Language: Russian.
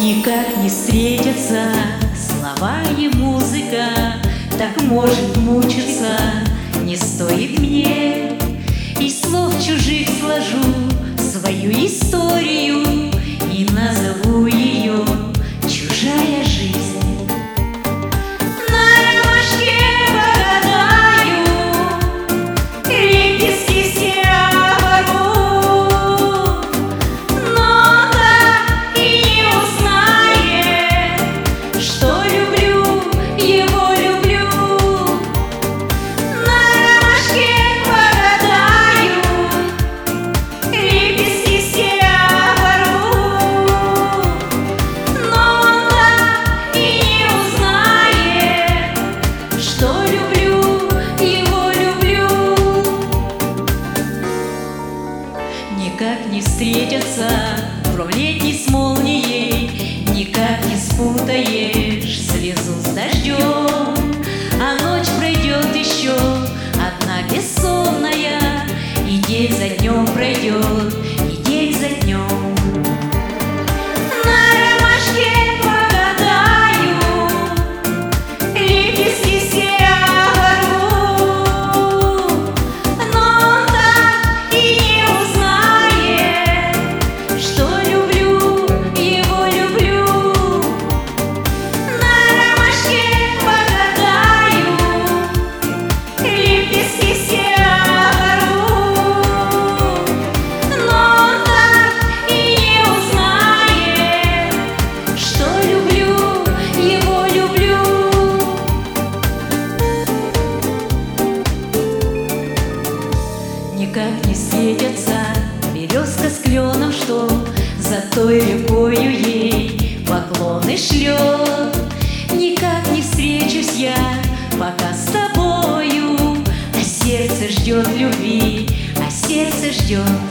Никак не встретятся слова и музыка, так может мучиться не стоит мне. Из слов чужих сложу свою историю и назову ее «Чужая жизнь». На ромашке погадаю, лепестки все оборву, но так и не узнает, что люблю, его люблю. На ромашке погадаю, лепестки все оборву, но так и не узнает, что люблю, его люблю. Никак не встретятся кровлетни с молнией, никак не спутаешь слезу с дождем. А ночь пройдет еще одна бессонная, и день за днем пройдет, и день за днем. На ромашке погадаю, лепестки все оборву, но так и не узнает, что люблю, его люблю. На ромашке погадаю, лепестки все оборву, но так и не узнает, что люблю, его люблю. Никак не светятся березка с кленом, что за той рекою ей поклоны шлет. Никак не встречусь я пока с тобою, а сердце ждет любви, а сердце ждет.